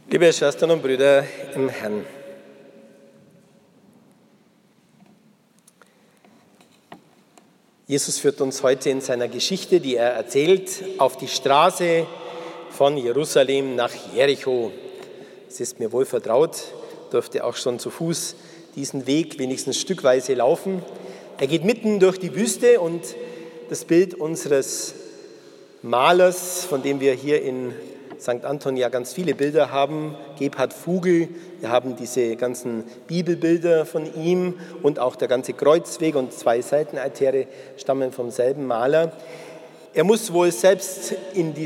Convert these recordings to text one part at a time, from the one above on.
Liebe Schwestern und Brüder im Herrn, Jesus führt uns heute in seiner Geschichte, die er erzählt, auf die Straße von Jerusalem nach Jericho. Es ist mir wohl vertraut, durfte auch schon zu Fuß diesen Weg wenigstens stückweise laufen. Er geht mitten durch die Wüste und das Bild unseres Malers, von dem wir hier in St. Anton ja ganz viele Bilder haben, Gebhard Fugl, wir haben diese ganzen Bibelbilder von ihm und auch der ganze Kreuzweg und 2 Seitenaltäre stammen vom selben Maler. Er muss wohl selbst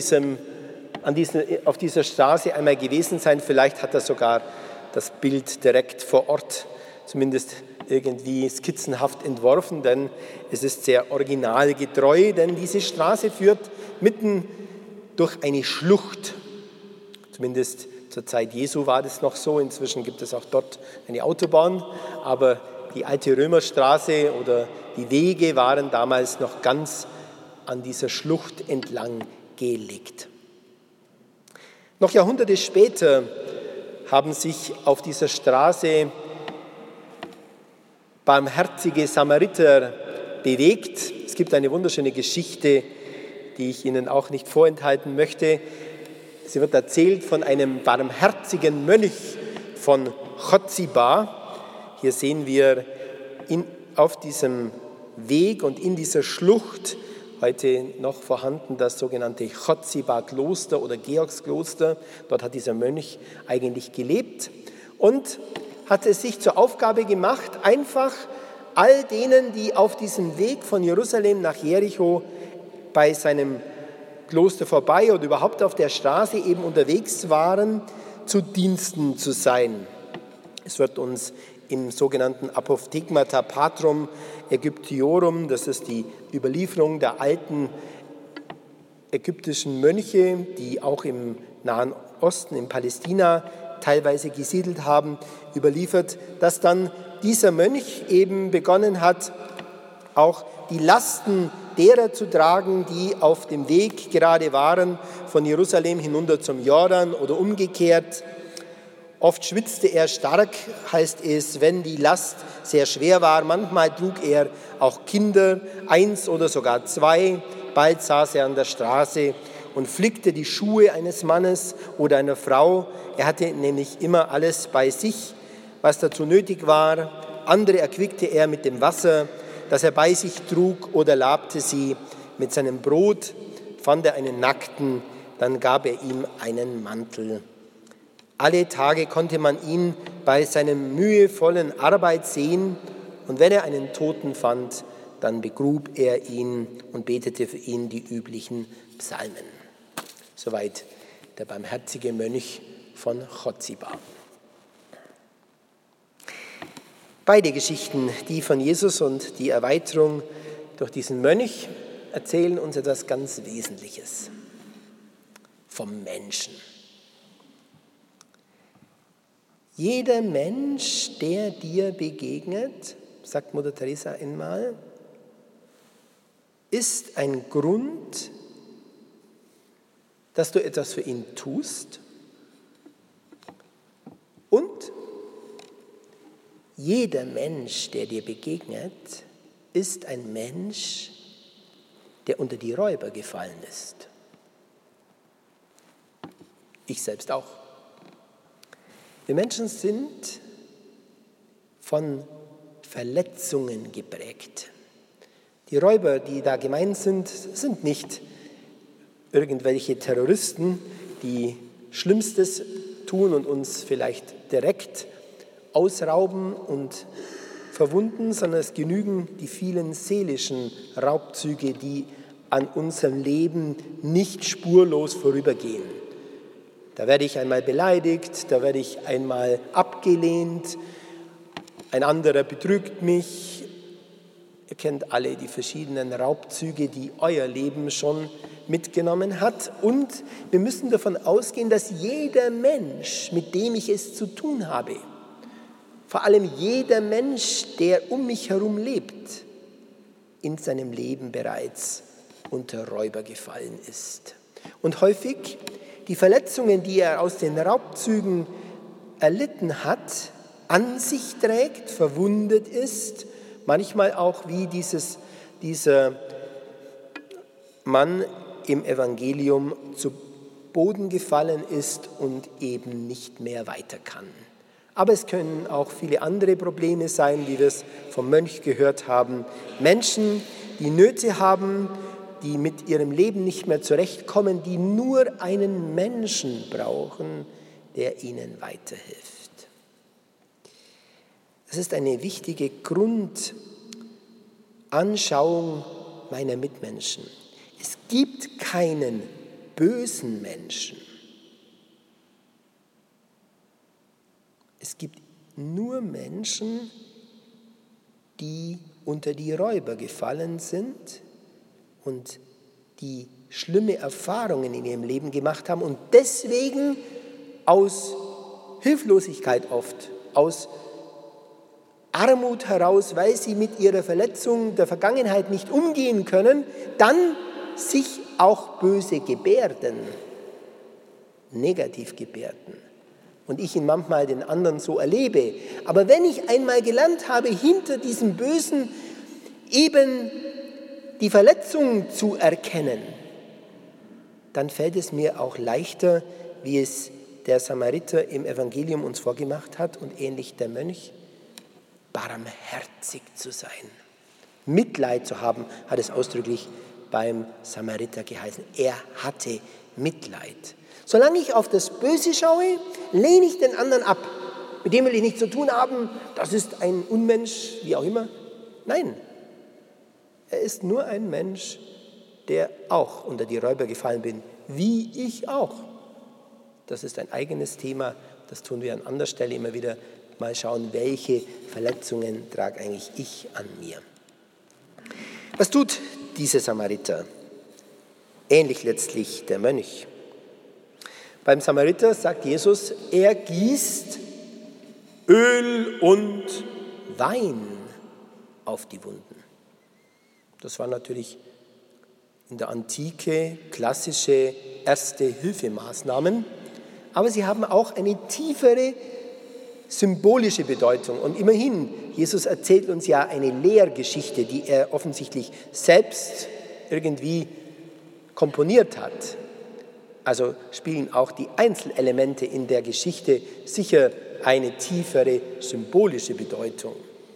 auf dieser Straße einmal gewesen sein, vielleicht hat er sogar das Bild direkt vor Ort, zumindest irgendwie skizzenhaft entworfen, denn es ist sehr originalgetreu, denn diese Straße führt mitten durch eine Schlucht. Zumindest zur Zeit Jesu war das noch so, inzwischen gibt es auch dort eine Autobahn, aber die alte Römerstraße oder die Wege waren damals noch ganz an dieser Schlucht entlang gelegt. Noch Jahrhunderte später haben sich auf dieser Straße barmherzige Samariter bewegt. Es gibt eine wunderschöne Geschichte, die ich Ihnen auch nicht vorenthalten möchte. Sie wird erzählt von einem barmherzigen Mönch von Chotziba. Hier sehen wir auf diesem Weg und in dieser Schlucht, heute noch vorhanden, das sogenannte Chotziba-Kloster oder Georgskloster. Dort hat dieser Mönch eigentlich gelebt und hat es sich zur Aufgabe gemacht, einfach all denen, die auf diesem Weg von Jerusalem nach Jericho bei seinem Kloster vorbei oder überhaupt auf der Straße eben unterwegs waren, zu Diensten zu sein. Es wird uns im sogenannten Apophthegmata Patrum Aegyptiorum, das ist die Überlieferung der alten ägyptischen Mönche, die auch im Nahen Osten, in Palästina teilweise gesiedelt haben, überliefert, dass dann dieser Mönch eben begonnen hat, auch die Lasten derer zu tragen, die auf dem Weg gerade waren, von Jerusalem hinunter zum Jordan oder umgekehrt. Oft schwitzte er stark, heißt es, wenn die Last sehr schwer war. Manchmal trug er auch Kinder, 1 oder sogar 2. Bald saß er an der Straße und flickte die Schuhe eines Mannes oder einer Frau. Er hatte nämlich immer alles bei sich, was dazu nötig war. Andere erquickte er mit dem Wasser, das er bei sich trug, oder labte sie. Mit seinem Brot fand er einen Nackten, dann gab er ihm einen Mantel. Alle Tage konnte man ihn bei seiner mühevollen Arbeit sehen, und wenn er einen Toten fand, dann begrub er ihn und betete für ihn die üblichen Psalmen. Soweit der barmherzige Mönch von Chotziba. Beide Geschichten, die von Jesus und die Erweiterung durch diesen Mönch, erzählen uns etwas ganz Wesentliches vom Menschen. Jeder Mensch, der dir begegnet, sagt Mutter Teresa einmal, ist ein Grund, dass du etwas für ihn tust, und jeder Mensch, der dir begegnet, ist ein Mensch, der unter die Räuber gefallen ist. Ich selbst auch. Wir Menschen sind von Verletzungen geprägt. Die Räuber, die da gemeint sind, sind nicht irgendwelche Terroristen, die Schlimmstes tun und uns vielleicht direkt ausrauben und verwunden, sondern es genügen die vielen seelischen Raubzüge, die an unserem Leben nicht spurlos vorübergehen. Da werde ich einmal beleidigt, da werde ich einmal abgelehnt, ein anderer betrügt mich. Ihr kennt alle die verschiedenen Raubzüge, die euer Leben schon mitgenommen hat. Und wir müssen davon ausgehen, dass jeder Mensch, mit dem ich es zu tun habe, vor allem jeder Mensch, der um mich herum lebt, in seinem Leben bereits unter Räuber gefallen ist. Und häufig die Verletzungen, die er aus den Raubzügen erlitten hat, an sich trägt, verwundet ist, manchmal auch wie dieser Mann im Evangelium zu Boden gefallen ist und eben nicht mehr weiter kann. Aber es können auch viele andere Probleme sein, wie wir es vom Mönch gehört haben. Menschen, die Nöte haben, die mit ihrem Leben nicht mehr zurechtkommen, die nur einen Menschen brauchen, der ihnen weiterhilft. Das ist eine wichtige Grundanschauung meiner Mitmenschen. Es gibt keinen bösen Menschen. Es gibt nur Menschen, die unter die Räuber gefallen sind und die schlimme Erfahrungen in ihrem Leben gemacht haben und deswegen aus Hilflosigkeit oft, aus Armut heraus, weil sie mit ihrer Verletzung der Vergangenheit nicht umgehen können, dann sich auch böse gebärden, negativ gebärden. Und ich ihn manchmal den anderen so erlebe. Aber wenn ich einmal gelernt habe, hinter diesem Bösen eben die Verletzung zu erkennen, dann fällt es mir auch leichter, wie es der Samariter im Evangelium uns vorgemacht hat und ähnlich der Mönch, barmherzig zu sein. Mitleid zu haben, hat es ausdrücklich beim Samariter geheißen. Er hatte Mitleid. Solange ich auf das Böse schaue, lehne ich den anderen ab. Mit dem will ich nichts zu tun haben, das ist ein Unmensch, wie auch immer. Nein, er ist nur ein Mensch, der auch unter die Räuber gefallen bin, wie ich auch. Das ist ein eigenes Thema, das tun wir an anderer Stelle immer wieder. Mal schauen, welche Verletzungen trage eigentlich ich an mir. Was tut dieser Samariter? Ähnlich letztlich der Mönch. Beim Samariter sagt Jesus, er gießt Öl und Wein auf die Wunden. Das waren natürlich in der Antike klassische Erste-Hilfe-Maßnahmen, aber sie haben auch eine tiefere symbolische Bedeutung. Und immerhin, Jesus erzählt uns ja eine Lehrgeschichte, die er offensichtlich selbst irgendwie komponiert hat. Also spielen auch die Einzelelemente in der Geschichte sicher eine tiefere symbolische Bedeutung.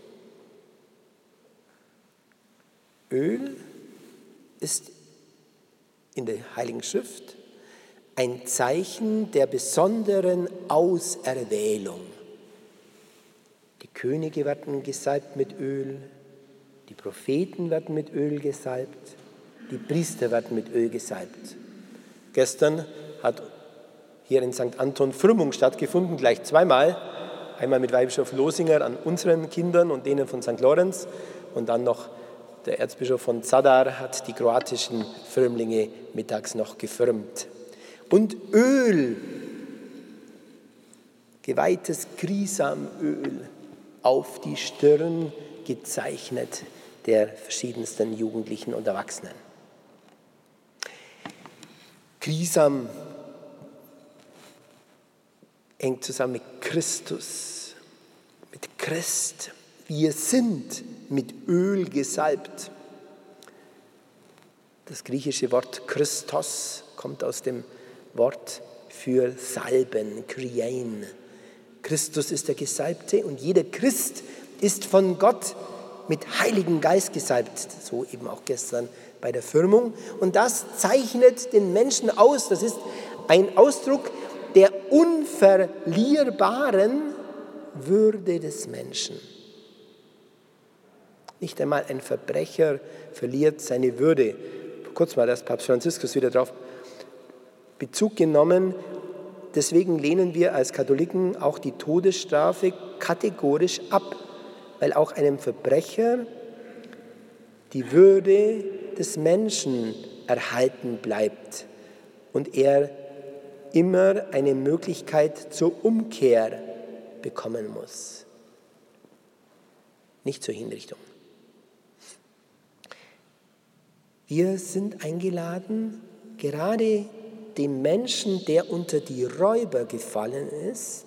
Öl ist in der Heiligen Schrift ein Zeichen der besonderen Auserwählung. Die Könige werden gesalbt mit Öl, die Propheten werden mit Öl gesalbt, die Priester werden mit Öl gesalbt. Gestern hat hier in St. Anton Firmung stattgefunden, gleich zweimal. Einmal mit Weihbischof Losinger an unseren Kindern und denen von St. Lorenz und dann noch der Erzbischof von Zadar hat die kroatischen Firmlinge mittags noch gefirmt. Und Öl, geweihtes Krisamöl auf die Stirn gezeichnet der verschiedensten Jugendlichen und Erwachsenen. Krisam hängt zusammen mit Christus, mit Christ. Wir sind mit Öl gesalbt. Das griechische Wort Christos kommt aus dem Wort für Salben, Kriein. Christus ist der Gesalbte und jeder Christ ist von Gott mit Heiligen Geist gesalbt, so eben auch gestern bei der Firmung. Und das zeichnet den Menschen aus. Das ist ein Ausdruck der unverlierbaren Würde des Menschen. Nicht einmal ein Verbrecher verliert seine Würde. Vor kurzem hat erst Papst Franziskus wieder darauf Bezug genommen. Deswegen lehnen wir als Katholiken auch die Todesstrafe kategorisch ab, weil auch einem Verbrecher die Würde des Menschen erhalten bleibt und er immer eine Möglichkeit zur Umkehr bekommen muss, nicht zur Hinrichtung. Wir sind eingeladen, gerade dem Menschen, der unter die Räuber gefallen ist,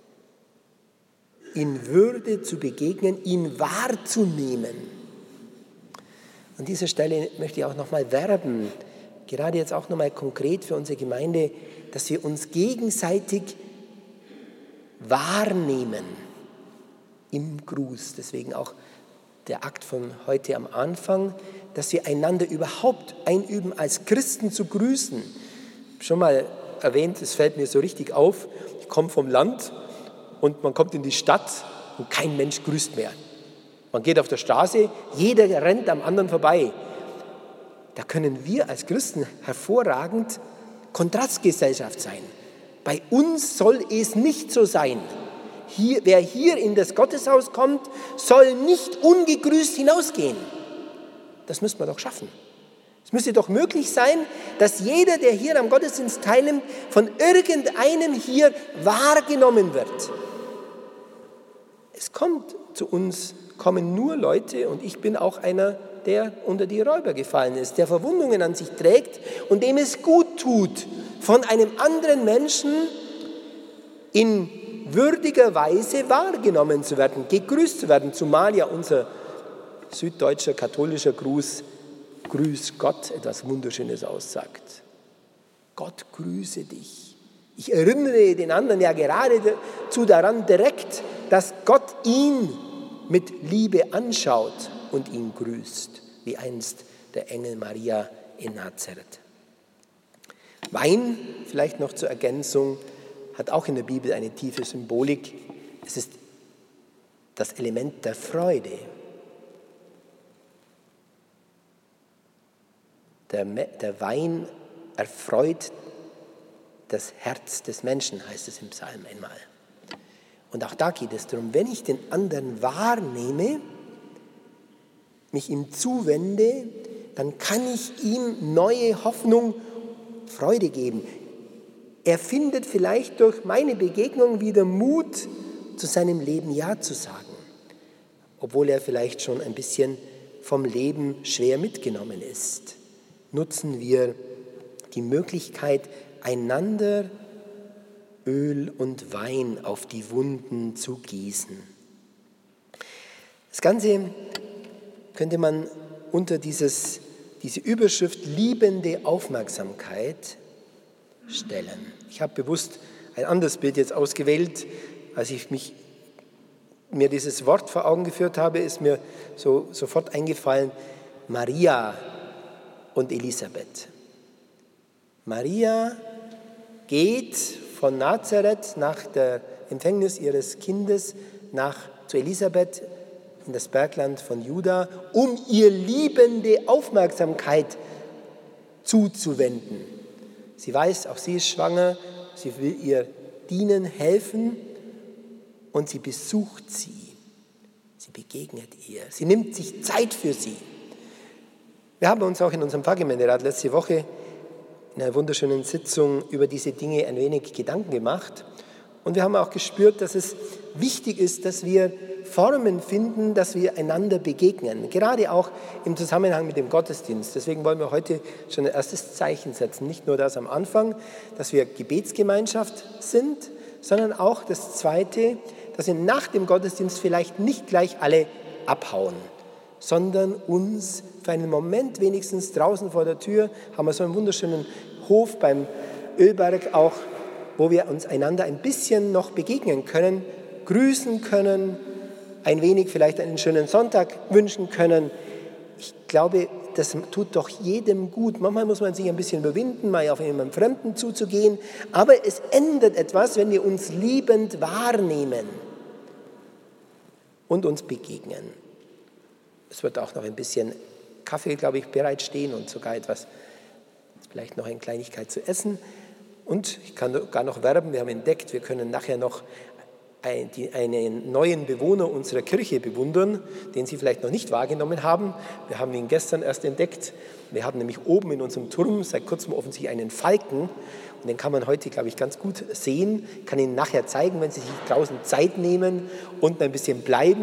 in Würde zu begegnen, ihn wahrzunehmen. An dieser Stelle möchte ich auch nochmal werben, gerade jetzt auch nochmal konkret für unsere Gemeinde, dass wir uns gegenseitig wahrnehmen im Gruß. Deswegen auch der Akt von heute am Anfang, dass wir einander überhaupt einüben, als Christen zu grüßen. Schon mal erwähnt, es fällt mir so richtig auf, ich komme vom Land und man kommt in die Stadt und kein Mensch grüßt mehr. Man geht auf der Straße, jeder rennt am anderen vorbei. Da können wir als Christen hervorragend Kontrastgesellschaft sein. Bei uns soll es nicht so sein. Wer hier in das Gotteshaus kommt, soll nicht ungegrüßt hinausgehen. Das müssen wir doch schaffen. Es müsste doch möglich sein, dass jeder, der hier am Gottesdienst teilnimmt, von irgendeinem hier wahrgenommen wird. Es kommt zu uns, kommen nur Leute, und ich bin auch einer, der unter die Räuber gefallen ist, der Verwundungen an sich trägt und dem es gut tut, von einem anderen Menschen in würdiger Weise wahrgenommen zu werden, gegrüßt zu werden, zumal ja unser süddeutscher katholischer Gruß, Grüß Gott, etwas Wunderschönes aussagt. Gott grüße dich. Ich erinnere den anderen ja geradezu daran direkt, dass Gott ihn mit Liebe anschaut und ihn grüßt, wie einst der Engel Maria in Nazareth. Wein, vielleicht noch zur Ergänzung, hat auch in der Bibel eine tiefe Symbolik. Es ist das Element der Freude. Der Wein erfreut das Herz des Menschen, heißt es im Psalm einmal. Und auch da geht es darum, wenn ich den anderen wahrnehme, mich ihm zuwende, dann kann ich ihm neue Hoffnung, Freude geben. Er findet vielleicht durch meine Begegnung wieder Mut, zu seinem Leben Ja zu sagen, obwohl er vielleicht schon ein bisschen vom Leben schwer mitgenommen ist. Nutzen wir die Möglichkeit, einander Öl und Wein auf die Wunden zu gießen. Das Ganze könnte man unter diese Überschrift liebende Aufmerksamkeit stellen. Ich habe bewusst ein anderes Bild jetzt ausgewählt. Als ich mir dieses Wort vor Augen geführt habe, ist mir sofort eingefallen, Maria und Elisabeth. Maria geht von Nazareth nach der Empfängnis ihres Kindes zu Elisabeth in das Bergland von Juda, um ihr liebende Aufmerksamkeit zuzuwenden. Sie weiß, auch sie ist schwanger, sie will ihr dienen, helfen und sie besucht sie. Sie begegnet ihr, sie nimmt sich Zeit für sie. Wir haben uns auch in unserem Pfarrgemeinderat letzte Woche in einer wunderschönen Sitzung über diese Dinge ein wenig Gedanken gemacht. Und wir haben auch gespürt, dass es wichtig ist, dass wir Formen finden, dass wir einander begegnen. Gerade auch im Zusammenhang mit dem Gottesdienst. Deswegen wollen wir heute schon ein erstes Zeichen setzen. Nicht nur das am Anfang, dass wir Gebetsgemeinschaft sind, sondern auch das Zweite, dass wir nach dem Gottesdienst vielleicht nicht gleich alle abhauen, sondern uns für einen Moment wenigstens draußen vor der Tür, haben wir so einen wunderschönen Hof beim Ölberg auch, wo wir uns einander ein bisschen noch begegnen können, grüßen können, ein wenig vielleicht einen schönen Sonntag wünschen können. Ich glaube, das tut doch jedem gut. Manchmal muss man sich ein bisschen überwinden, mal auf jemanden Fremden zuzugehen, aber es ändert etwas, wenn wir uns liebend wahrnehmen und uns begegnen. Es wird auch noch ein bisschen Kaffee, glaube ich, bereitstehen und sogar etwas, vielleicht noch eine Kleinigkeit zu essen. Und ich kann gar noch werben, wir haben entdeckt, wir können nachher noch einen neuen Bewohner unserer Kirche bewundern, den Sie vielleicht noch nicht wahrgenommen haben. Wir haben ihn gestern erst entdeckt. Wir haben nämlich oben in unserem Turm seit kurzem offensichtlich einen Falken. Und den kann man heute, glaube ich, ganz gut sehen. Ich kann Ihnen nachher zeigen, wenn Sie sich draußen Zeit nehmen und ein bisschen bleiben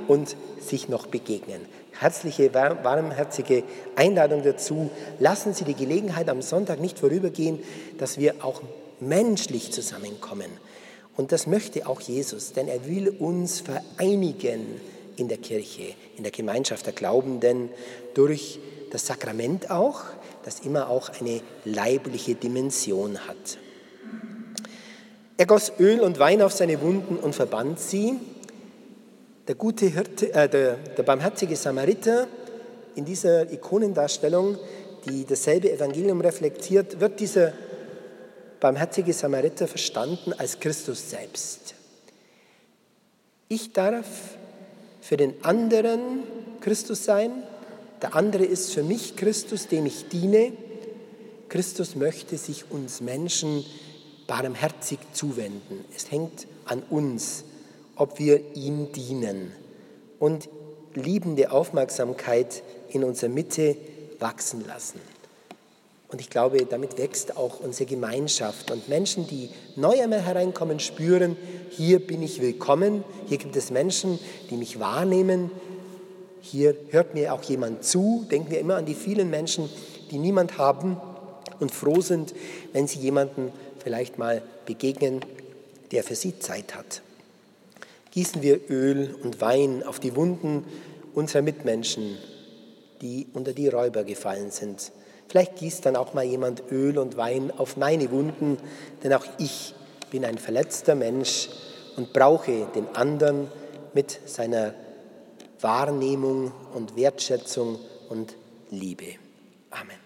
und sich noch begegnen. Herzliche, warmherzige Einladung dazu. Lassen Sie die Gelegenheit am Sonntag nicht vorübergehen, dass wir auch menschlich zusammenkommen. Und das möchte auch Jesus, denn er will uns vereinigen in der Kirche, in der Gemeinschaft der Glaubenden, durch das Sakrament auch, das immer auch eine leibliche Dimension hat. Er goss Öl und Wein auf seine Wunden und verband sie. Der gute Hirte, der barmherzige Samariter, in dieser Ikonendarstellung, die dasselbe Evangelium reflektiert, wird dieser barmherzige Samariter verstanden als Christus selbst. Ich darf für den anderen Christus sein, der andere ist für mich Christus, dem ich diene. Christus möchte sich uns Menschen barmherzig zuwenden. Es hängt an uns, ob wir ihm dienen und liebende Aufmerksamkeit in unserer Mitte wachsen lassen. Und ich glaube, damit wächst auch unsere Gemeinschaft. Und Menschen, die neu einmal hereinkommen, spüren, hier bin ich willkommen, hier gibt es Menschen, die mich wahrnehmen, hier hört mir auch jemand zu. Denken wir immer an die vielen Menschen, die niemand haben und froh sind, wenn sie jemanden vielleicht mal begegnen, der für sie Zeit hat. Gießen wir Öl und Wein auf die Wunden unserer Mitmenschen, die unter die Räuber gefallen sind. Vielleicht gießt dann auch mal jemand Öl und Wein auf meine Wunden, denn auch ich bin ein verletzter Mensch und brauche den anderen mit seiner Wahrnehmung und Wertschätzung und Liebe. Amen.